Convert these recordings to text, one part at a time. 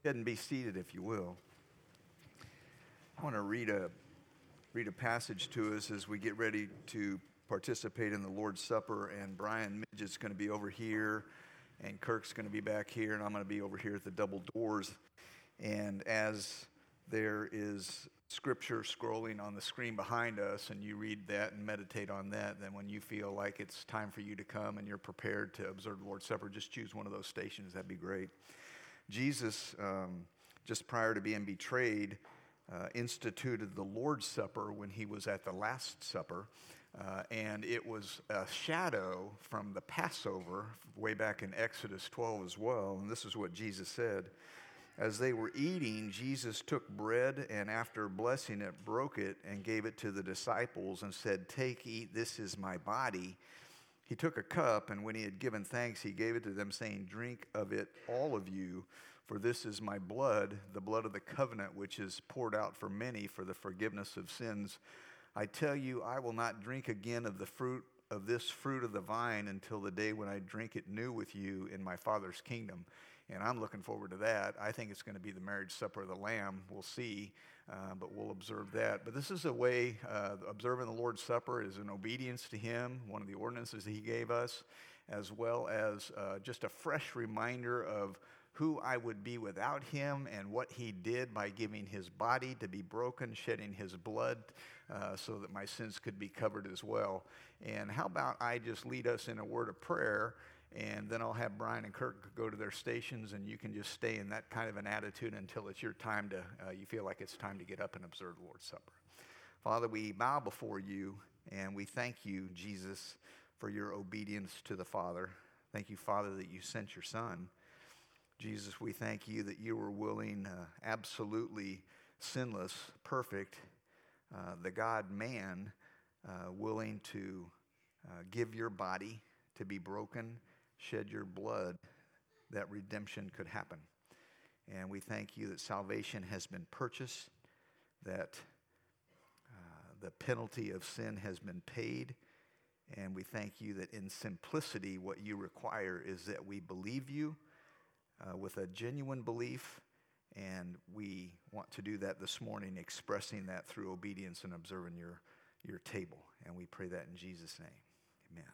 Go ahead and be seated if you will. I want to read a passage to us as we get ready to participate in the Lord's Supper. And Brian Midget's going to be over here, and Kirk's going to be back here, and I'm going to be over here at the double doors. And as there is scripture scrolling on the screen behind us, and you read that and meditate on that, then when you feel like it's time for you to come and you're prepared to observe the Lord's Supper, just choose one of those stations. That'd be great. Jesus, just prior to being betrayed, instituted the Lord's Supper when he was at the Last Supper, and it was a shadow from the Passover way back in Exodus 12 as well. And this is what Jesus said. As they were eating, Jesus took bread and after blessing it, broke it and gave it to the disciples and said, "Take, eat, this is my body." He took a cup, and when he had given thanks, he gave it to them, saying, "Drink of it, all of you, for this is my blood, the blood of the covenant, which is poured out for many for the forgiveness of sins. I tell you, I will not drink again of this fruit of the vine until the day when I drink it new with you in my Father's kingdom." And I'm looking forward to that. I think it's going to be the marriage supper of the Lamb. We'll see, but we'll observe that. But this is a way, observing the Lord's Supper is an obedience to him, one of the ordinances that he gave us, as well as just a fresh reminder of who I would be without him and what he did by giving his body to be broken, shedding his blood so that my sins could be covered as well. And how about I just lead us in a word of prayer, and then I'll have Brian and Kirk go to their stations, and you can just stay in that kind of an attitude until it's your time to, you feel like it's time to get up and observe the Lord's Supper. Father, we bow before you, and we thank you, Jesus, for your obedience to the Father. Thank you, Father, that you sent your Son. Jesus, we thank you that you were willing, absolutely sinless, perfect, the God-man, willing to give your body to be broken, shed your blood, that redemption could happen. And we thank you that salvation has been purchased, that the penalty of sin has been paid, and we thank you that in simplicity what you require is that we believe you with a genuine belief, and we want to do that this morning, expressing that through obedience and observing your table. And we pray that in Jesus' name. Amen.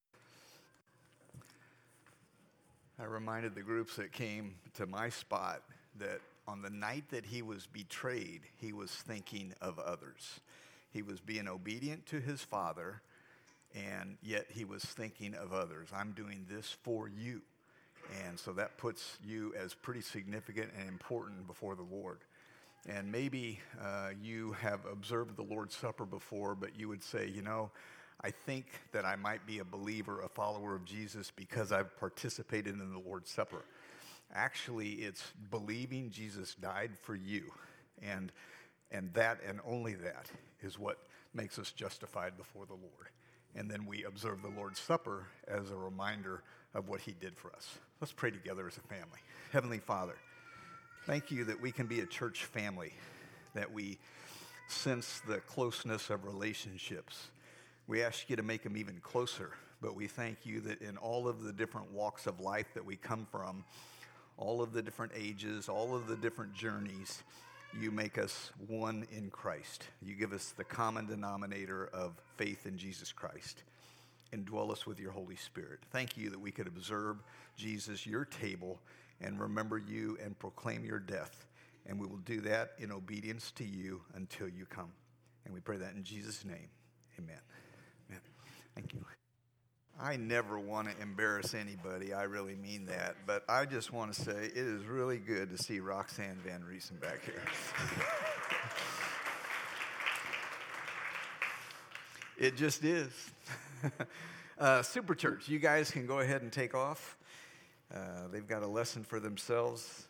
I reminded the groups that came to my spot that on the night that he was betrayed, he was thinking of others. He was being obedient to his Father, and yet he was thinking of others. I'm doing this for you. And so that puts you as pretty significant and important before the Lord. And maybe you have observed the Lord's Supper before, but you would say, I think that I might be a believer, a follower of Jesus because I've participated in the Lord's Supper. Actually, it's believing Jesus died for you. And that and only that is what makes us justified before the Lord. And then we observe the Lord's Supper as a reminder of what he did for us. Let's pray together as a family. Heavenly Father, thank you that we can be a church family, that we sense the closeness of relationships. We ask you to make them even closer, but we thank you that in all of the different walks of life that we come from, all of the different ages, all of the different journeys, you make us one in Christ. You give us the common denominator of faith in Jesus Christ. Indwell us with your Holy Spirit. Thank you that we could observe, Jesus, your table, and remember you and proclaim your death. And we will do that in obedience to you until you come. And we pray that in Jesus' name. Amen. Amen. Thank you. I never want to embarrass anybody. I really mean that. But I just want to say it is really good to see Roxanne Van Riesen back here. It just is. Super Church, you guys can go ahead and take off. They've got a lesson for themselves.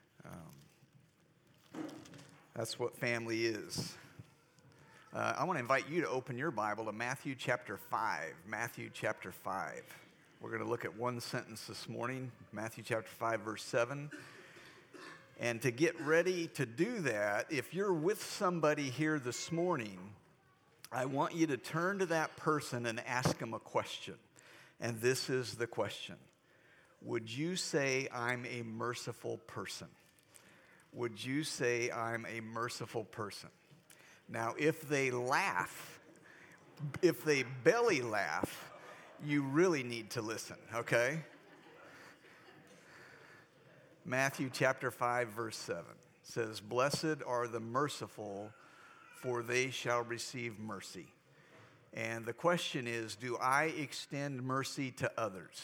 That's what family is. I want to invite you to open your Bible to Matthew chapter 5. Matthew chapter 5. We're going to look at one sentence this morning, Matthew chapter 5, verse 7. And to get ready to do that, if you're with somebody here this morning, I want you to turn to that person and ask them a question. And this is the question. Would you say I'm a merciful person? would you say I'm a merciful person? Now, if they laugh, if they belly laugh, you really need to listen, okay? Matthew chapter 5, verse 7 says, "Blessed are the merciful, for they shall receive mercy." And the question is, do I extend mercy to others?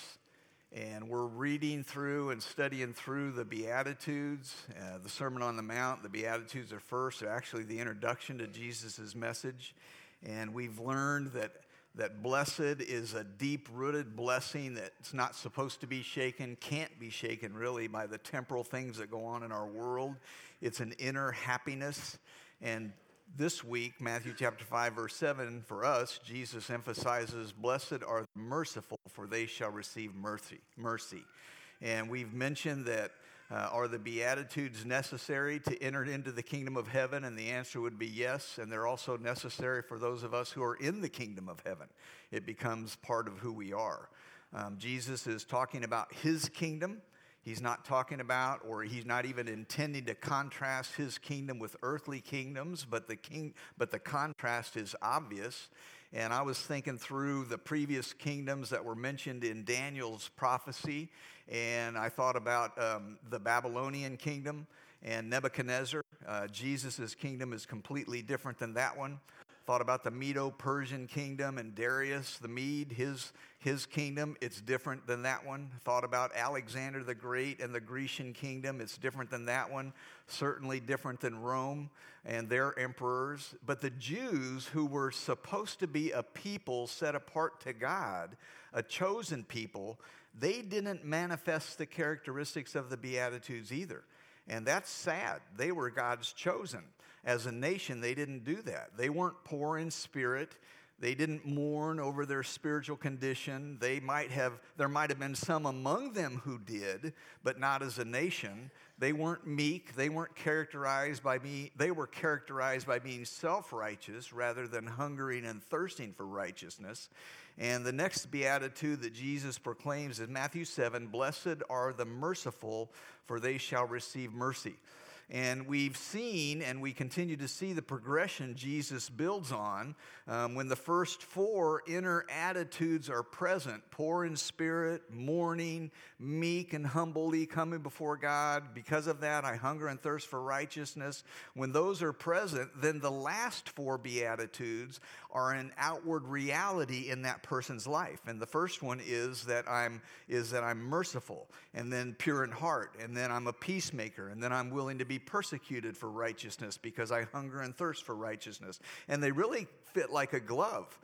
And we're reading through and studying through the Beatitudes, the Sermon on the Mount. The Beatitudes are first. They're actually the introduction to Jesus' message. And we've learned that blessed is a deep-rooted blessing that's not supposed to be shaken, can't be shaken really by the temporal things that go on in our world. It's an inner happiness. And this week, Matthew chapter 5, verse 7, for us, Jesus emphasizes, "Blessed are the merciful, for they shall receive mercy." And we've mentioned that are the Beatitudes necessary to enter into the kingdom of heaven? And the answer would be yes. And they're also necessary for those of us who are in the kingdom of heaven. It becomes part of who we are. Jesus is talking about his kingdom. He's not talking about, or he's not even intending to contrast his kingdom with earthly kingdoms, but the contrast is obvious. And I was thinking through the previous kingdoms that were mentioned in Daniel's prophecy, and I thought about the Babylonian kingdom and Nebuchadnezzar. Jesus' kingdom is completely different than that one. Thought about the Medo-Persian kingdom and Darius the Mede, his kingdom. It's different than that one. Thought about Alexander the Great and the Grecian kingdom. It's different than that one. Certainly different than Rome and their emperors. But the Jews, who were supposed to be a people set apart to God, a chosen people, they didn't manifest the characteristics of the Beatitudes either. And that's sad. They were God's chosen. As a nation, they didn't do that. They weren't poor in spirit. They didn't mourn over their spiritual condition. There might have been some among them who did, but not as a nation. They weren't meek. They weren't characterized by they were characterized by being self-righteous rather than hungering and thirsting for righteousness. And the next beatitude that Jesus proclaims is Matthew 7, "Blessed are the merciful, for they shall receive mercy." And we've seen, and we continue to see the progression Jesus builds on when the first four inner attitudes are present: poor in spirit, mourning, meek and humbly coming before God. Because of that, I hunger and thirst for righteousness. When those are present, then the last four beatitudes are an outward reality in that person's life. And the first one is that I'm merciful, and then pure in heart, and then I'm a peacemaker, and then I'm willing to be persecuted for righteousness because I hunger and thirst for righteousness. And they really fit like a glove.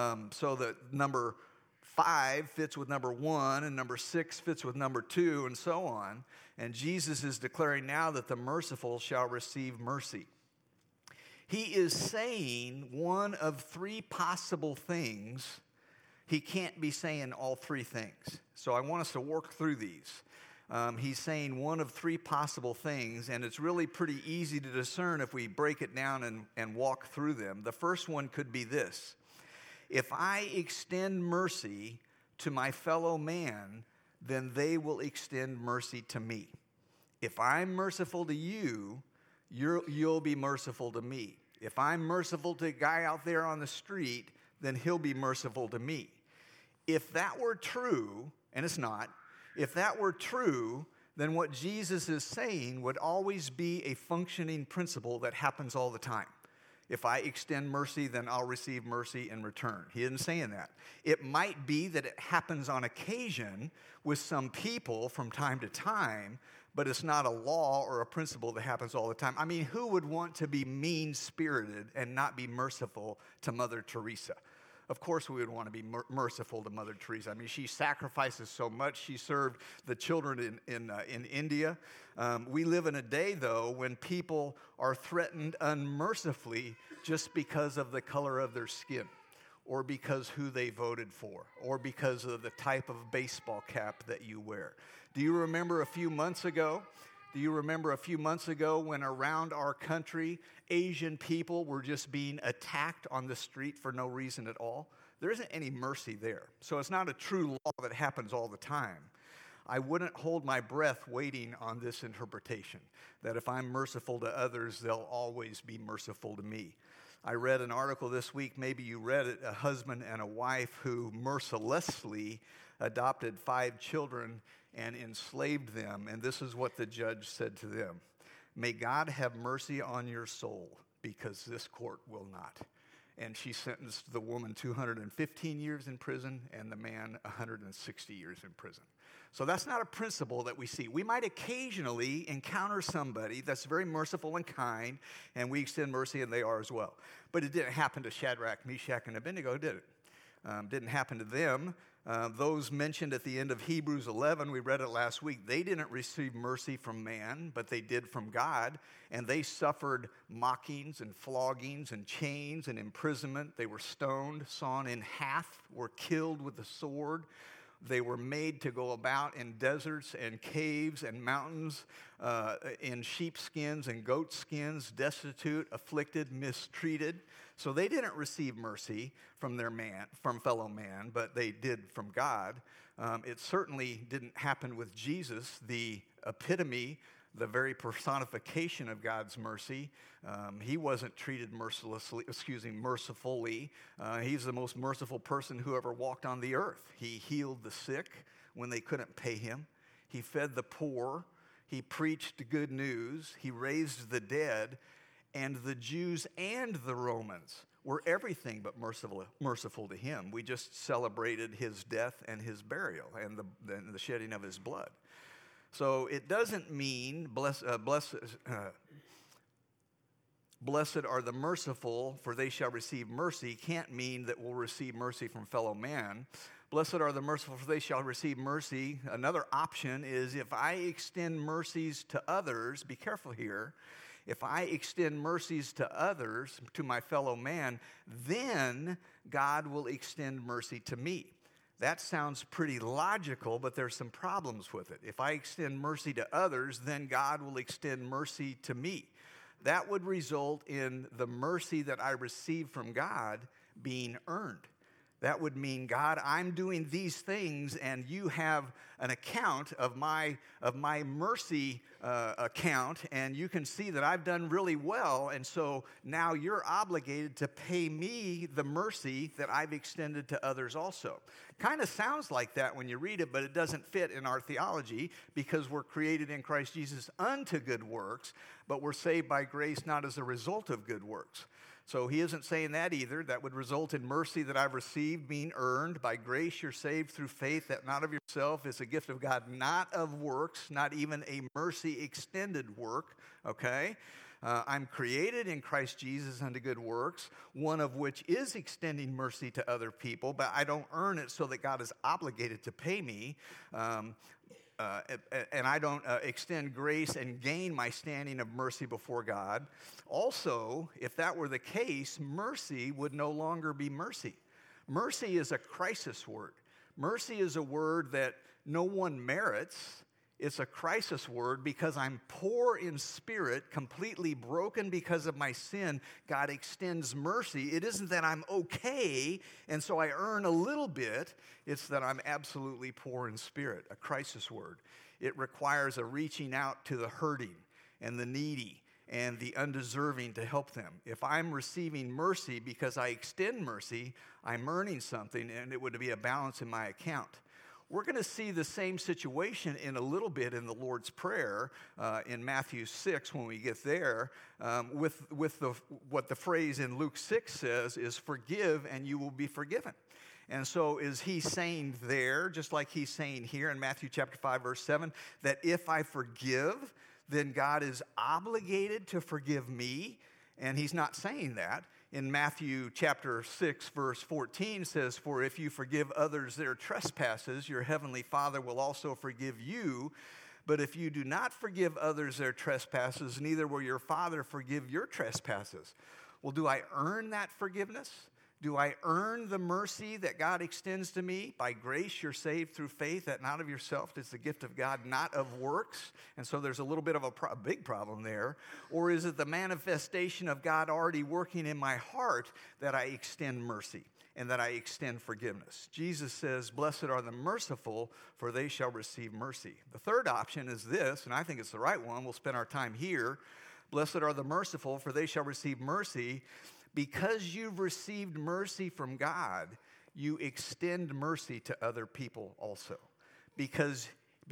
So that number 5 fits with number 1, and number 6 fits with number 2, and so on. And Jesus is declaring now that the merciful shall receive mercy. He is saying one of 3 possible things. He can't be saying all 3 things. So I want us to work through these. He's saying one of 3 possible things, and it's really pretty easy to discern if we break it down and walk through them. The first one could be this: if I extend mercy to my fellow man, then they will extend mercy to me. If I'm merciful to you, you'll be merciful to me. If I'm merciful to a guy out there on the street, then he'll be merciful to me. If that were true, and it's not, if that were true, then what Jesus is saying would always be a functioning principle that happens all the time. If I extend mercy, then I'll receive mercy in return. He isn't saying that. It might be that it happens on occasion with some people from time to time, but it's not a law or a principle that happens all the time. I mean, who would want to be mean-spirited and not be merciful to Mother Teresa? Of course we would want to be merciful to Mother Teresa. I mean, she sacrifices so much. She served the children in India. We live in a day, though, when people are threatened unmercifully just because of the color of their skin, or because who they voted for, or because of the type of baseball cap that you wear. Do you remember a few months ago when around our country, Asian people were just being attacked on the street for no reason at all? There isn't any mercy there. So it's not a true law that happens all the time. I wouldn't hold my breath waiting on this interpretation, that if I'm merciful to others, they'll always be merciful to me. I read an article this week, maybe you read it, a husband and a wife who mercilessly adopted 5 children and enslaved them. And this is what the judge said to them: "May God have mercy on your soul, because this court will not." And she sentenced the woman 215 years in prison and the man 160 years in prison. So that's not a principle that we see. We might occasionally encounter somebody that's very merciful and kind, and we extend mercy, and they are as well. But it didn't happen to Shadrach, Meshach, and Abednego, did it? Didn't happen to them. Those mentioned at the end of Hebrews 11, we read it last week, they didn't receive mercy from man, but they did from God, and they suffered mockings and floggings and chains and imprisonment. They were stoned, sawn in half, were killed with the sword. They were made to go about in deserts and caves and mountains, in sheepskins and goat skins, destitute, afflicted, mistreated. So they didn't receive mercy from from fellow man, but they did from God. It certainly didn't happen with Jesus, the epitome, the very personification of God's mercy. He wasn't treated mercifully. He's the most merciful person who ever walked on the earth. He healed the sick when they couldn't pay him. He fed the poor. He preached good news. He raised the dead. And the Jews and the Romans were everything but merciful to him. We just celebrated his death and his burial and the shedding of his blood. So it doesn't mean blessed are the merciful, for they shall receive mercy. Can't mean that we'll receive mercy from fellow man. Blessed are the merciful, for they shall receive mercy. Another option is if I extend mercies to others, be careful here, if I extend mercies to others, to my fellow man, then God will extend mercy to me. That sounds pretty logical, but there's some problems with it. If I extend mercy to others, then God will extend mercy to me. That would result in the mercy that I receive from God being earned. That would mean, God, I'm doing these things, and you have an account of my mercy account, and you can see that I've done really well, and so now you're obligated to pay me the mercy that I've extended to others also. Kind of sounds like that when you read it, but it doesn't fit in our theology because we're created in Christ Jesus unto good works, but we're saved by grace not as a result of good works. So he isn't saying that either. That would result in mercy that I've received being earned. By grace you're saved through faith, that not of yourself. It's a gift of God, not of works, not even a mercy extended work, okay? I'm created in Christ Jesus unto good works, one of which is extending mercy to other people, but I don't earn it so that God is obligated to pay me. And I don't extend grace and gain my standing of mercy before God. Also, if that were the case, mercy would no longer be mercy. Mercy is a crisis word. Mercy is a word that no one merits. It's a crisis word because I'm poor in spirit, completely broken because of my sin. God extends mercy. It isn't that I'm okay, and so I earn a little bit. It's that I'm absolutely poor in spirit, a crisis word. It requires a reaching out to the hurting and the needy and the undeserving to help them. If I'm receiving mercy because I extend mercy, I'm earning something, and it would be a balance in my account. We're going to see the same situation in a little bit in the Lord's Prayer in Matthew 6 when we get there. What the phrase in Luke 6 says is, forgive and you will be forgiven. And so is he saying there, just like he's saying here in Matthew chapter 5, verse 7, that if I forgive, then God is obligated to forgive me? And he's not saying that. In Matthew chapter 6, verse 14 says, for if you forgive others their trespasses, your heavenly Father will also forgive you. But if you do not forgive others their trespasses, neither will your Father forgive your trespasses. Well, do I earn that forgiveness? Do I earn the mercy that God extends to me? By grace you're saved through faith, that not of yourself. It's the gift of God, not of works. And so there's a little bit of a big problem there. Or is it the manifestation of God already working in my heart that I extend mercy and that I extend forgiveness? Jesus says, blessed are the merciful, for they shall receive mercy. The third option is this, and I think it's the right one. We'll spend our time here. Blessed are the merciful, for they shall receive mercy. Because you've received mercy from God, you extend mercy to other people also. Because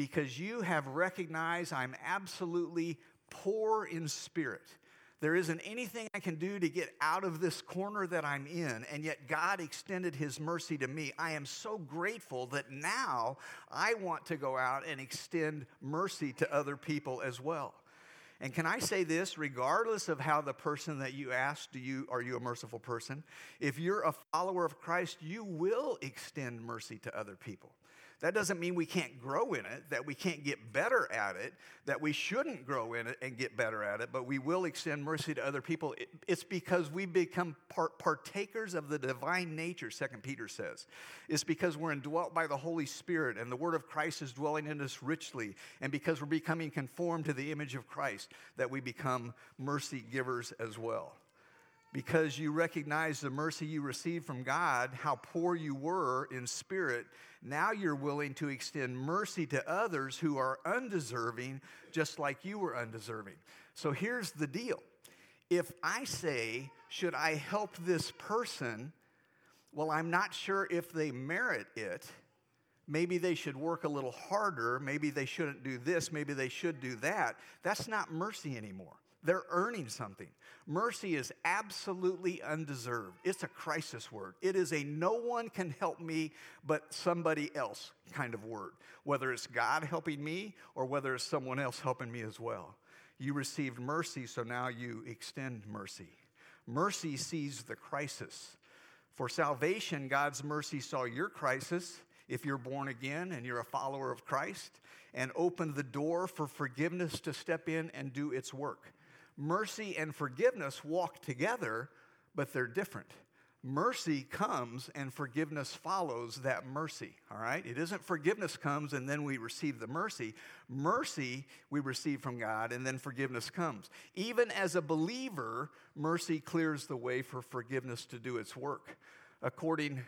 you have recognized I'm absolutely poor in spirit. There isn't anything I can do to get out of this corner that I'm in, and yet God extended his mercy to me. I am so grateful that now I want to go out and extend mercy to other people as well. And can I say this, regardless of how the person that you asked, are you a merciful person? If you're a follower of Christ, you will extend mercy to other people. That doesn't mean we can't grow in it, that we can't get better at it, that we shouldn't grow in it and get better at it, but we will extend mercy to other people. It's because we become partakers of the divine nature, 2 Peter says. It's because we're indwelt by the Holy Spirit and the word of Christ is dwelling in us richly, and because we're becoming conformed to the image of Christ, that we become mercy givers as well. Because you recognize the mercy you received from God, how poor you were in spirit, now you're willing to extend mercy to others who are undeserving, just like you were undeserving. So here's the deal. If I say, should I help this person? Well, I'm not sure if they merit it. Maybe they should work a little harder. Maybe they shouldn't do this. Maybe they should do that. That's not mercy anymore. They're earning something. Mercy is absolutely undeserved. It's a crisis word. It is a no one can help me but somebody else kind of word, whether it's God helping me or whether it's someone else helping me as well. You received mercy, so now you extend mercy. Mercy sees the crisis. For salvation, God's mercy saw your crisis, if you're born again and you're a follower of Christ, and opened the door for forgiveness to step in and do its work. Mercy and forgiveness walk together, but they're different. Mercy comes and forgiveness follows that mercy, all right? It isn't forgiveness comes and then we receive the mercy. Mercy we receive from God and then forgiveness comes. Even as a believer, mercy clears the way for forgiveness to do its work. According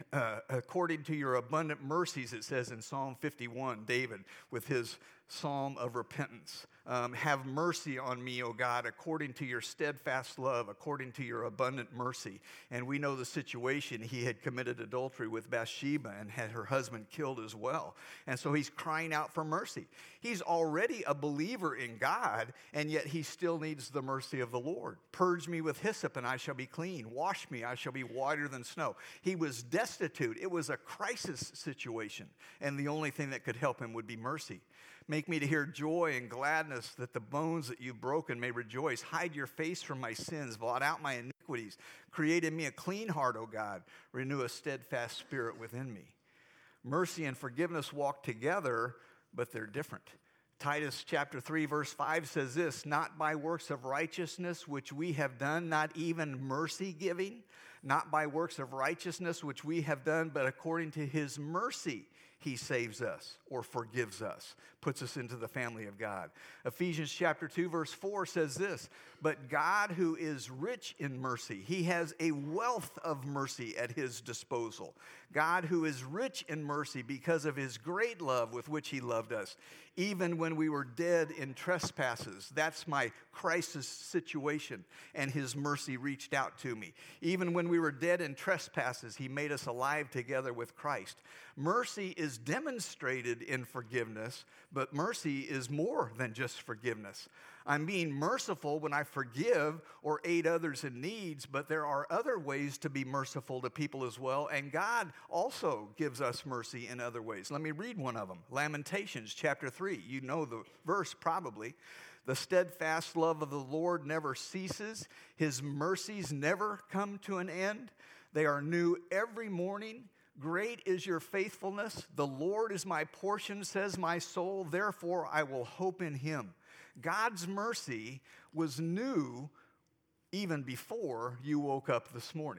to your abundant mercies, it says in Psalm 51, David, with his psalm of repentance. Have mercy on me, O God, according to your steadfast love, according to your abundant mercy. And we know the situation. He had committed adultery with Bathsheba and had her husband killed as well. And so he's crying out for mercy. He's already a believer in God, and yet he still needs the mercy of the Lord. Purge me with hyssop, and I shall be clean. Wash me, I shall be whiter than snow. He was destitute. It was a crisis situation, and the only thing that could help him would be mercy. Make me to hear joy and gladness, that the bones that you've broken may rejoice. Hide your face from my sins. Blot out my iniquities. Create in me a clean heart, O God. Renew a steadfast spirit within me. Mercy and forgiveness walk together, but they're different. Titus chapter 3, verse 5 says this, not by works of righteousness which we have done, not even mercy giving, not by works of righteousness which we have done, but according to his mercy he saves us or forgives us, puts us into the family of God. Ephesians chapter 2, verse 4 says this, but God who is rich in mercy, he has a wealth of mercy at his disposal. God who is rich in mercy because of his great love with which he loved us, even when we were dead in trespasses. That's my crisis situation, and his mercy reached out to me. Even when we were dead in trespasses, he made us alive together with Christ. Mercy is demonstrated in forgiveness, but mercy is more than just forgiveness. I'm being merciful when I forgive or aid others in needs, but there are other ways to be merciful to people as well, and God also gives us mercy in other ways. Let me read one of them. Lamentations chapter 3. You know the verse probably. The steadfast love of the Lord never ceases. His mercies never come to an end. They are new every morning. Great is your faithfulness. The Lord is my portion, says my soul. Therefore, I will hope in him. God's mercy was new even before you woke up this morning.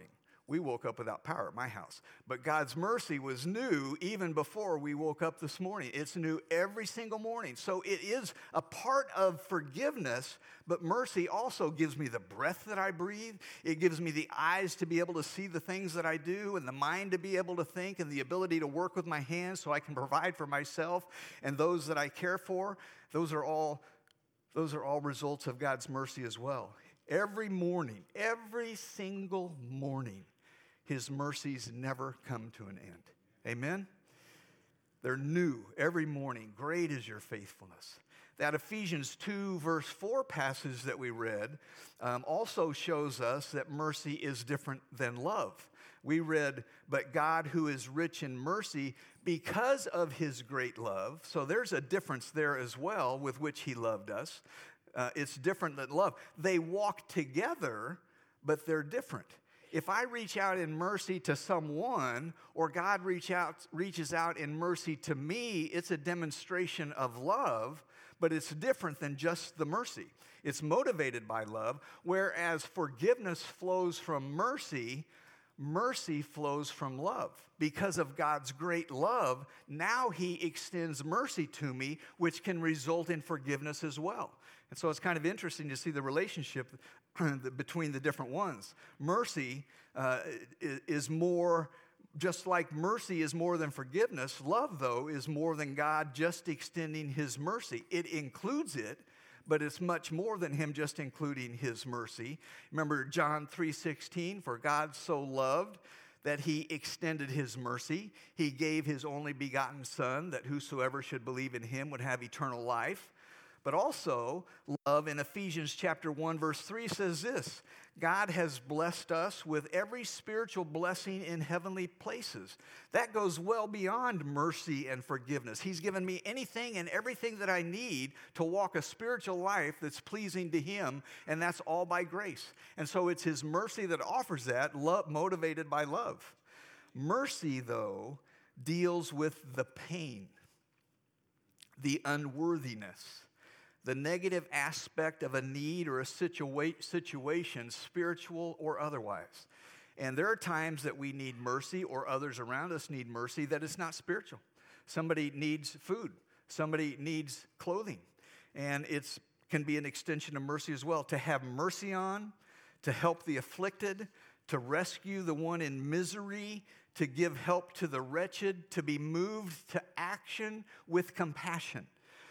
We woke up without power at my house. But God's mercy was new even before we woke up this morning. It's new every single morning. So it is a part of forgiveness, but mercy also gives me the breath that I breathe. It gives me the eyes to be able to see the things that I do, and the mind to be able to think, and the ability to work with my hands so I can provide for myself and those that I care for. Those are all results of God's mercy as well. Every morning, every single morning, His mercies never come to an end. Amen? They're new every morning. Great is your faithfulness. That Ephesians 2 verse 4 passage that we read also shows us that mercy is different than love. We read, but God who is rich in mercy because of His great love. So there's a difference there as well with which He loved us. It's different than love. They walk together, but they're different. If I reach out in mercy to someone, or God reaches out in mercy to me, it's a demonstration of love, but it's different than just the mercy. It's motivated by love, whereas forgiveness flows from mercy, mercy flows from love. Because of God's great love, now He extends mercy to me, which can result in forgiveness as well. And so it's kind of interesting to see the relationship between the different ones. Mercy is more, just like mercy is more than forgiveness, love, though, is more than God just extending His mercy. It includes it, but it's much more than Him just including His mercy. Remember John 3:16, for God so loved that He extended His mercy. He gave His only begotten Son, that whosoever should believe in Him would have eternal life. But also, love in Ephesians chapter 1, verse 3 says this, God has blessed us with every spiritual blessing in heavenly places. That goes well beyond mercy and forgiveness. He's given me anything and everything that I need to walk a spiritual life that's pleasing to Him, and that's all by grace. And so it's His mercy that offers that, love, motivated by love. Mercy, though, deals with the pain, the unworthiness, the negative aspect of a need or a situation, spiritual or otherwise. And there are times that we need mercy, or others around us need mercy, that is not spiritual. Somebody needs food. Somebody needs clothing. And it can be an extension of mercy as well. To have mercy on, to help the afflicted, to rescue the one in misery, to give help to the wretched, to be moved to action with compassion.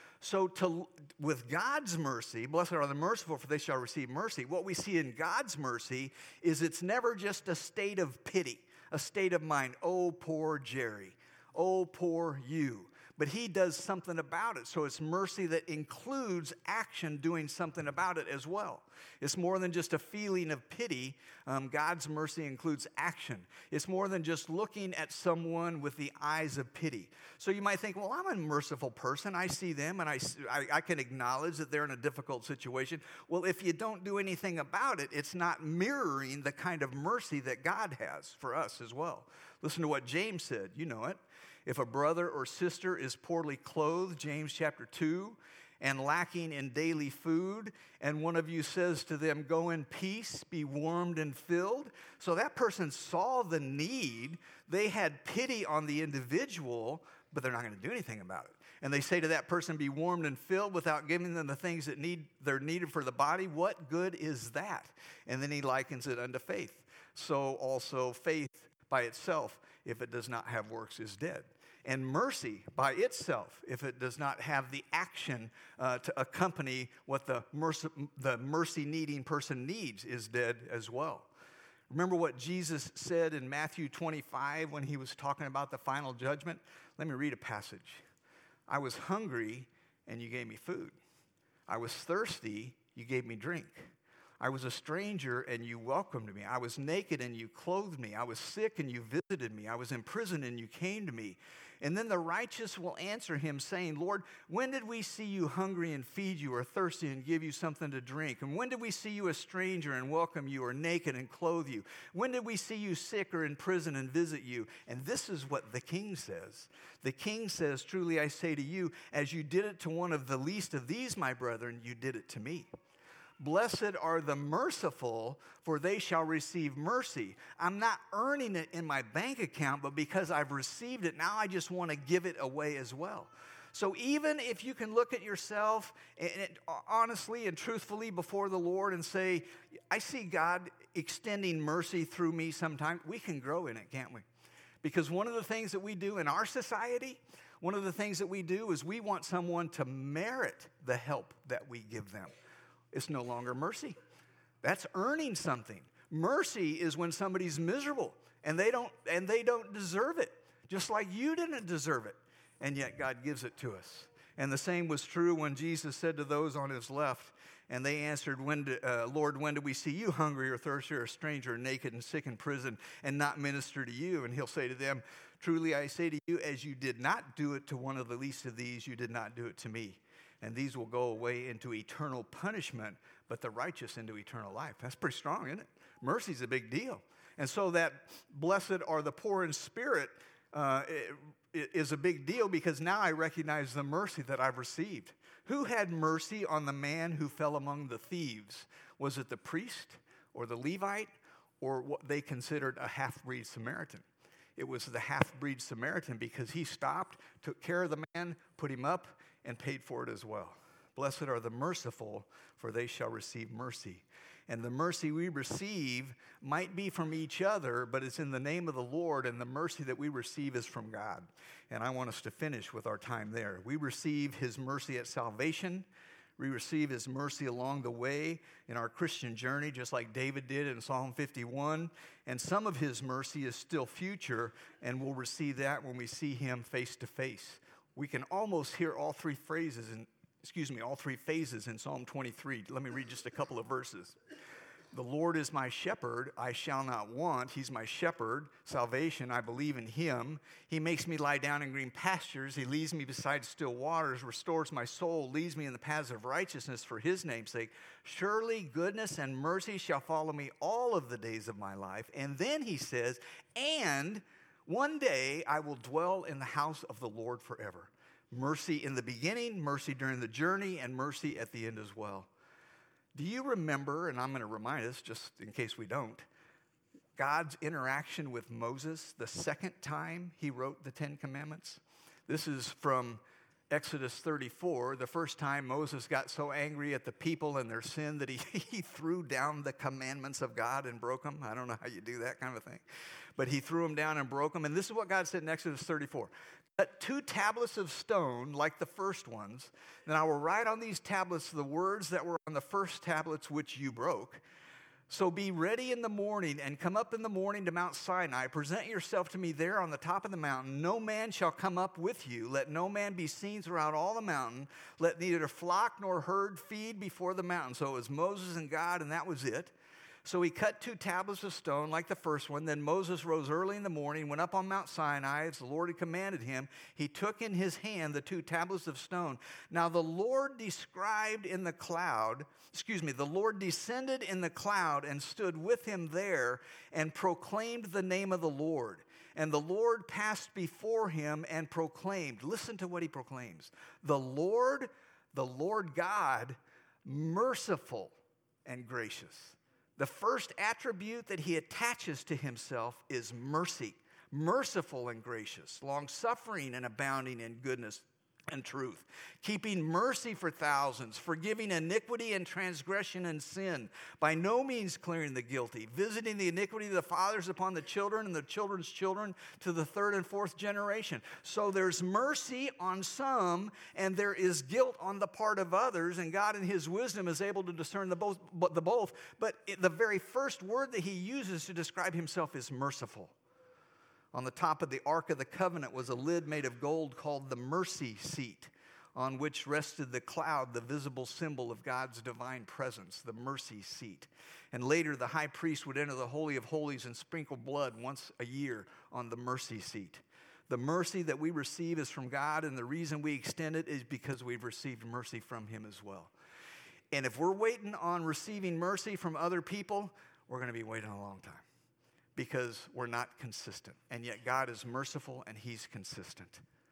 So with God's mercy, blessed are the merciful, for they shall receive mercy. What we see in God's mercy is it's never just a state of pity, a state of mind. Oh, poor Jerry. Oh, poor you. But He does something about it. So it's mercy that includes action, doing something about it as well. It's more than just a feeling of pity. God's mercy includes action. It's more than just looking at someone with the eyes of pity. So you might think, well, I'm a merciful person. I see them, and I can acknowledge that they're in a difficult situation. Well, if you don't do anything about it, it's not mirroring the kind of mercy that God has for us as well. Listen to what James said. You know it. If a brother or sister is poorly clothed, James chapter 2, and lacking in daily food, and one of you says to them, go in peace, be warmed and filled. So that person saw the need. They had pity on the individual, but they're not going to do anything about it. And they say to that person, be warmed and filled, without giving them the things that they're needed for the body. What good is that? And then he likens it unto faith. So also faith by itself, if it does not have works, is dead. And mercy by itself, if it does not have the action to accompany what the mercy-needing person needs, is dead as well. Remember what Jesus said in Matthew 25 when He was talking about the final judgment? Let me read a passage. I was hungry, and you gave me food. I was thirsty, you gave me drink. I was a stranger, and you welcomed me. I was naked, and you clothed me. I was sick, and you visited me. I was in prison, and you came to me. And then the righteous will answer Him, saying, Lord, when did we see you hungry and feed you, or thirsty and give you something to drink? And when did we see you a stranger and welcome you, or naked and clothe you? When did we see you sick or in prison and visit you? And this is what the King says. The King says, truly I say to you, as you did it to one of the least of these, my brethren, you did it to me. Blessed are the merciful, for they shall receive mercy. I'm not earning it in my bank account, but because I've received it, now I just want to give it away as well. So even if you can look at yourself honestly and truthfully before the Lord and say, I see God extending mercy through me sometimes, we can grow in it, can't we? Because one of the things that we do in our society, one of the things that we do is we want someone to merit the help that we give them. It's no longer mercy. That's earning something. Mercy is when somebody's miserable and they don't deserve it, just like you didn't deserve it, and yet God gives it to us. And the same was true when Jesus said to those on his left, and they answered, Lord, when did we see you hungry or thirsty or a stranger or naked and sick in prison and not minister to you? And he'll say to them, truly I say to you, as you did not do it to one of the least of these, you did not do it to me. And these will go away into eternal punishment, but the righteous into eternal life. That's pretty strong, isn't it? Mercy's a big deal. And so that blessed are the poor in spirit is a big deal, because now I recognize the mercy that I've received. Who had mercy on the man who fell among the thieves? Was it the priest or the Levite or what they considered a half-breed Samaritan? It was the half-breed Samaritan, because he stopped, took care of the man, put him up, and paid for it as well. Blessed are the merciful, for they shall receive mercy. And the mercy we receive might be from each other, but it's in the name of the Lord, and the mercy that we receive is from God. And I want us to finish with our time there. We receive his mercy at salvation. We receive his mercy along the way in our Christian journey, just like David did in Psalm 51. And some of his mercy is still future, and we'll receive that when we see him face to face. We can almost hear all three phases in Psalm 23. Let me read just a couple of verses. The Lord is my shepherd, I shall not want. He's my shepherd, salvation, I believe in him. He makes me lie down in green pastures. He leads me beside still waters, restores my soul, leads me in the paths of righteousness for his name's sake. Surely goodness and mercy shall follow me all of the days of my life. And then he says, and one day I will dwell in the house of the Lord forever. Mercy in the beginning, mercy during the journey, and mercy at the end as well. Do you remember, and I'm going to remind us just in case we don't, God's interaction with Moses the second time he wrote the Ten Commandments? This is from Exodus 34. The first time Moses got so angry at the people and their sin that he threw down the commandments of God and broke them. I don't know how you do that kind of thing. But he threw them down and broke them. And this is what God said in Exodus 34. Cut 2 tablets of stone like the first ones. Then I will write on these tablets the words that were on the first tablets which you broke. So be ready in the morning and come up in the morning to Mount Sinai. Present yourself to me there on the top of the mountain. No man shall come up with you. Let no man be seen throughout all the mountain. Let neither flock nor herd feed before the mountain. So it was Moses and God, and that was it. So he cut 2 tablets of stone like the first one. Then Moses rose early in the morning, went up on Mount Sinai as the Lord had commanded him. He took in his hand the 2 tablets of stone. Now the Lord descended in the cloud and stood with him there and proclaimed the name of the Lord. And the Lord passed before him and proclaimed. Listen to what he proclaims. The Lord God, merciful and gracious. The first attribute that he attaches to himself is mercy, merciful and gracious, long-suffering and abounding in goodness and truth, keeping mercy for thousands, forgiving iniquity and transgression and sin, by no means clearing the guilty, visiting the iniquity of the fathers upon the children and the children's children to the 3rd and 4th generation. So there's mercy on some, and there is guilt on the part of others, and God in his wisdom is able to discern the both. But the very first word that he uses to describe himself is merciful. On the top of the Ark of the Covenant was a lid made of gold called the mercy seat, on which rested the cloud, the visible symbol of God's divine presence, the mercy seat. And later the high priest would enter the Holy of Holies and sprinkle blood once a year on the mercy seat. The mercy that we receive is from God, and the reason we extend it is because we've received mercy from him as well. And if we're waiting on receiving mercy from other people, we're going to be waiting a long time, because we're not consistent. And yet God is merciful and he's consistent.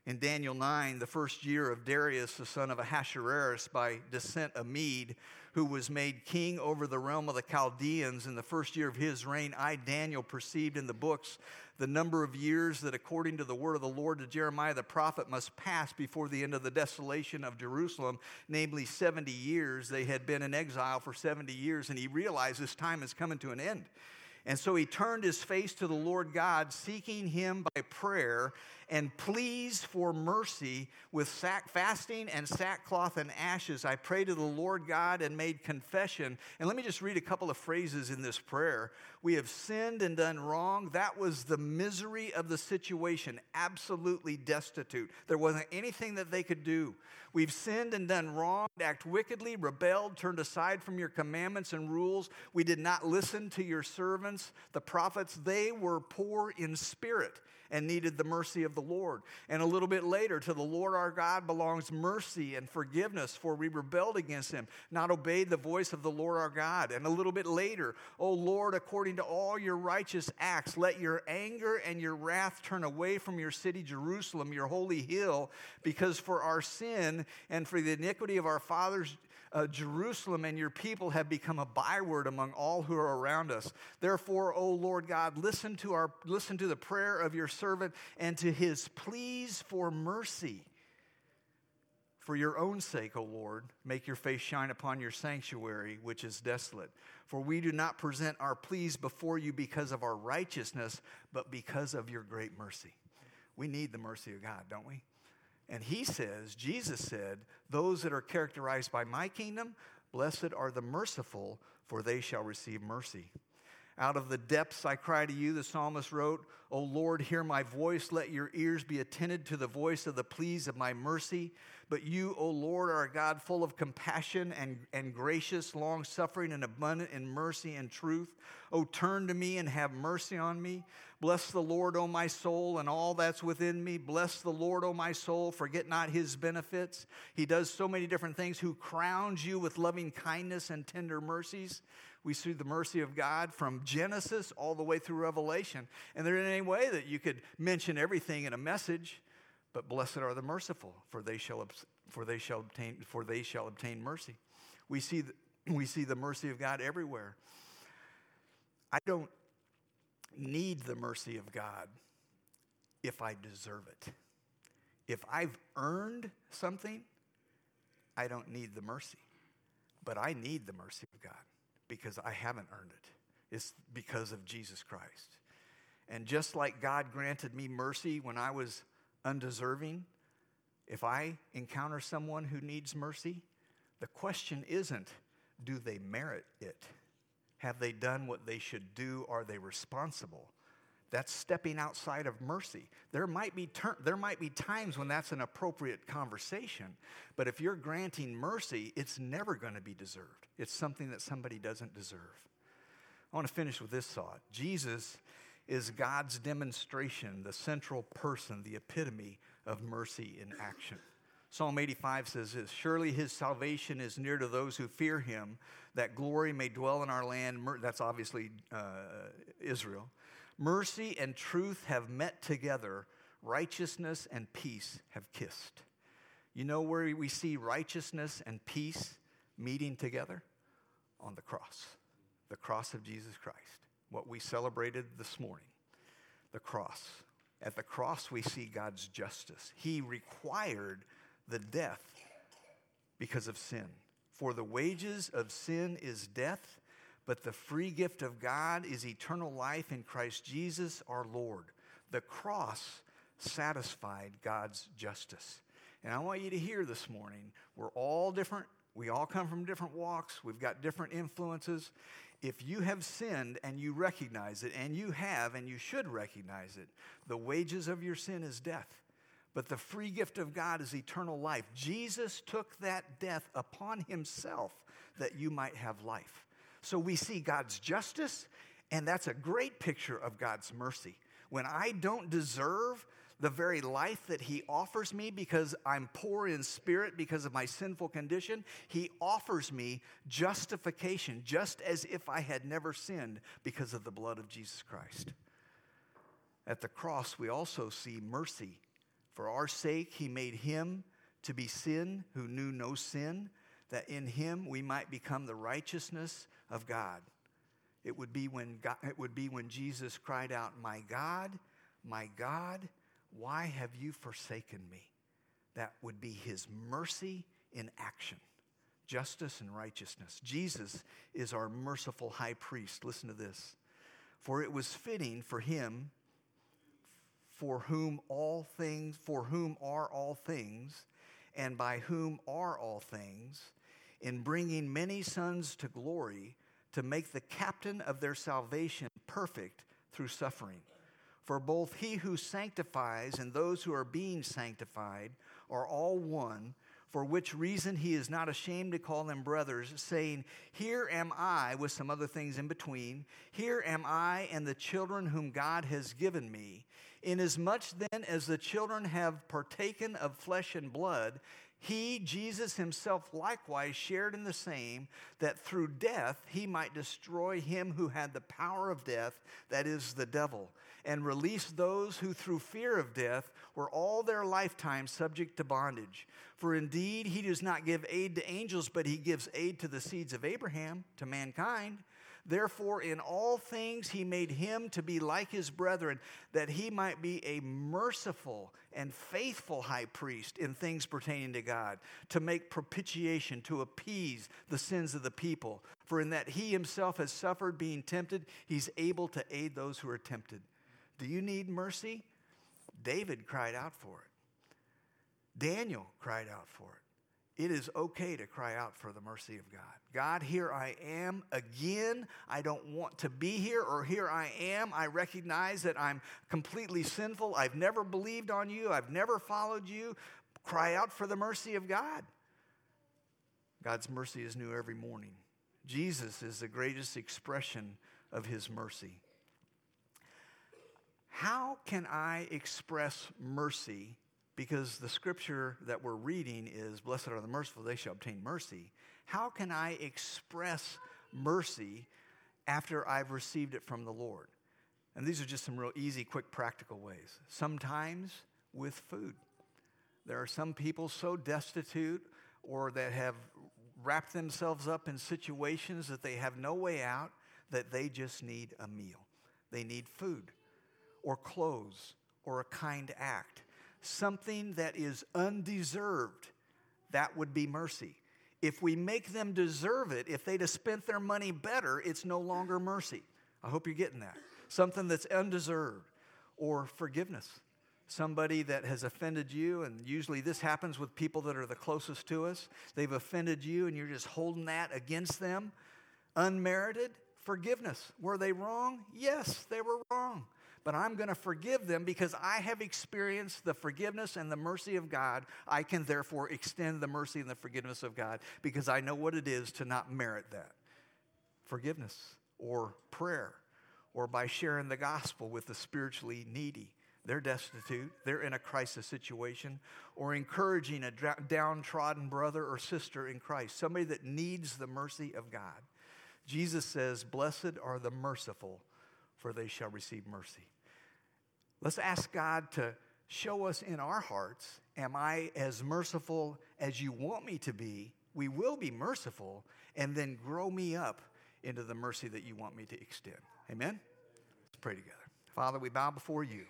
In Daniel 9, the first year of Darius, the son of Ahasuerus, by descent a Mede, who was made king over the realm of the Chaldeans in the first year of his reign, I, Daniel, perceived in the books the number of years that according to the word of the Lord to Jeremiah the prophet must pass before the end of the desolation of Jerusalem, namely 70 years. They had been in exile for 70 years, and he realized this time is coming to an end. And so he turned his face to the Lord God, seeking him by prayer and pleas for mercy with fasting and sackcloth and ashes. I prayed to the Lord God and made confession. And let me just read a couple of phrases in this prayer. We have sinned and done wrong. That was the misery of the situation, absolutely destitute. There wasn't anything that they could do. We've sinned and done wrong, act wickedly, rebelled, turned aside from your commandments and rules. We did not listen to your servants, the prophets. They were poor in spirit and needed the mercy of the Lord. And a little bit later, to the Lord our God belongs mercy and forgiveness, for we rebelled against him, not obeyed the voice of the Lord our God. And a little bit later, O Lord, according to all your righteous acts, let your anger and your wrath turn away from your city, Jerusalem, your holy hill, because for our sin and for the iniquity of our fathers, Jerusalem and your people have become a byword among all who are around us. Therefore, O Lord God, listen to the prayer of your servant and to his pleas for mercy. For your own sake, O Lord, make your face shine upon your sanctuary, which is desolate. For we do not present our pleas before you because of our righteousness, but because of your great mercy. We need the mercy of God, don't we? And he says, Jesus said, those that are characterized by my kingdom, blessed are the merciful, for they shall receive mercy. Out of the depths I cry to you, the psalmist wrote, O Lord, hear my voice. Let your ears be attentive to the voice of the pleas of my mercy. But you, O Lord, are a God full of compassion and gracious, long-suffering and abundant in mercy and truth. O turn to me and have mercy on me. Bless the Lord, O my soul, and all that's within me. Bless the Lord, O my soul. Forget not his benefits. He does so many different things. Who crowns you with loving kindness and tender mercies. We see the mercy of God from Genesis all the way through Revelation. And there isn't any way that you could mention everything in a message. But blessed are the merciful, for they shall obtain mercy. We see the mercy of God everywhere. I don't need the mercy of God if I deserve it. If I've earned something, I don't need the mercy. But I need the mercy of God because I haven't earned it. It's because of Jesus Christ. And just like God granted me mercy when I was undeserving, if I encounter someone who needs mercy, the question isn't, do they merit it? Have they done what they should do? Are they responsible? That's stepping outside of mercy. There might be times when that's an appropriate conversation, but if you're granting mercy, it's never going to be deserved. It's something that somebody doesn't deserve. I want to finish with this thought. Jesus is God's demonstration, the central person, the epitome of mercy in action. Psalm 85 says this, surely his salvation is near to those who fear him, that glory may dwell in our land. That's obviously Israel. Mercy and truth have met together. Righteousness and peace have kissed. You know where we see righteousness and peace meeting together? On the cross of Jesus Christ. What we celebrated this morning, the cross. At the cross, we see God's justice. He required the death because of sin. For the wages of sin is death, but the free gift of God is eternal life in Christ Jesus our Lord. The cross satisfied God's justice. And I want you to hear this morning, we're all different. We all come from different walks. We've got different influences. If you have sinned and you recognize it, and you have and you should recognize it, the wages of your sin is death. But the free gift of God is eternal life. Jesus took that death upon himself that you might have life. So we see God's justice, and that's a great picture of God's mercy. When I don't deserve the very life that he offers me because I'm poor in spirit because of my sinful condition, he offers me justification just as if I had never sinned because of the blood of Jesus Christ. At the cross, we also see mercy For our sake he made him to be sin who knew no sin, that in him we might become the righteousness of God. It would be when Jesus cried out, my God, why have you forsaken me?" That would be his mercy in action, justice and righteousness. Jesus is our merciful high priest. Listen to this. "For it was fitting for him, for whom are all things, and by whom are all things, in bringing many sons to glory, to make the captain of their salvation perfect through suffering. For both he who sanctifies and those who are being sanctified are all one, for which reason he is not ashamed to call them brothers, saying, Here am I," with some other things in between, "Here am I and the children whom God has given me. Inasmuch then as the children have partaken of flesh and blood, he, Jesus himself, likewise shared in the same, that through death he might destroy him who had the power of death, that is, the devil, and release those who through fear of death were all their lifetime subject to bondage. For indeed he does not give aid to angels, but he gives aid to the seeds of Abraham, to mankind. Therefore, in all things he made him to be like his brethren, that he might be a merciful and faithful high priest in things pertaining to God, to make propitiation, to appease the sins of the people. For in that he himself has suffered being tempted, he's able to aid those who are tempted." Do you need mercy? David cried out for it. Daniel cried out for it. It is okay to cry out for the mercy of God. God, here I am again. I don't want to be here, or here I am. I recognize that I'm completely sinful. I've never believed on you. I've never followed you. Cry out for the mercy of God. God's mercy is new every morning. Jesus is the greatest expression of his mercy. How can I express mercy? Because the scripture that we're reading is, "Blessed are the merciful, they shall obtain mercy." How can I express mercy after I've received it from the Lord? And these are just some real easy, quick, practical ways. Sometimes with food. There are some people so destitute or that have wrapped themselves up in situations that they have no way out, that they just need a meal. They need food or clothes or a kind act. Something that is undeserved, that would be mercy. If we make them deserve it, if they'd have spent their money better, it's no longer mercy. I hope you're getting that. Something that's undeserved. Or forgiveness. Somebody that has offended you, and usually this happens with people that are the closest to us. They've offended you and you're just holding that against them. Unmerited forgiveness. Were they wrong? Yes, they were wrong. But I'm going to forgive them because I have experienced the forgiveness and the mercy of God. I can therefore extend the mercy and the forgiveness of God because I know what it is to not merit that. Forgiveness or prayer or by sharing the gospel with the spiritually needy. They're destitute. They're in a crisis situation. Or encouraging a downtrodden brother or sister in Christ. Somebody that needs the mercy of God. Jesus says, "Blessed are the merciful, for they shall receive mercy." Let's ask God to show us in our hearts, am I as merciful as you want me to be? We will be merciful, and then grow me up into the mercy that you want me to extend. Amen? Let's pray together. Father, we bow before you,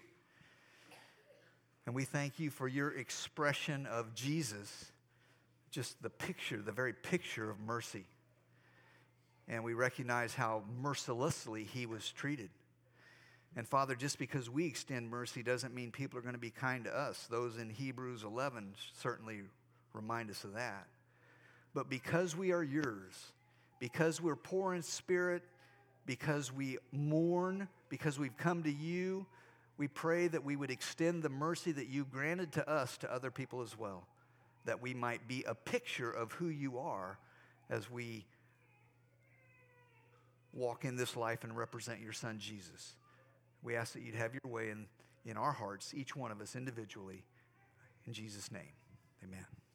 and we thank you for your expression of Jesus, just the picture, the very picture of mercy. And we recognize how mercilessly he was treated. And Father, just because we extend mercy doesn't mean people are going to be kind to us. Those in Hebrews 11 certainly remind us of that. But because we are yours, because we're poor in spirit, because we mourn, because we've come to you, we pray that we would extend the mercy that you granted to us to other people as well, that we might be a picture of who you are as we walk in this life and represent your Son, Jesus. We ask that you'd have your way in our hearts, each one of us individually. In Jesus' name, amen.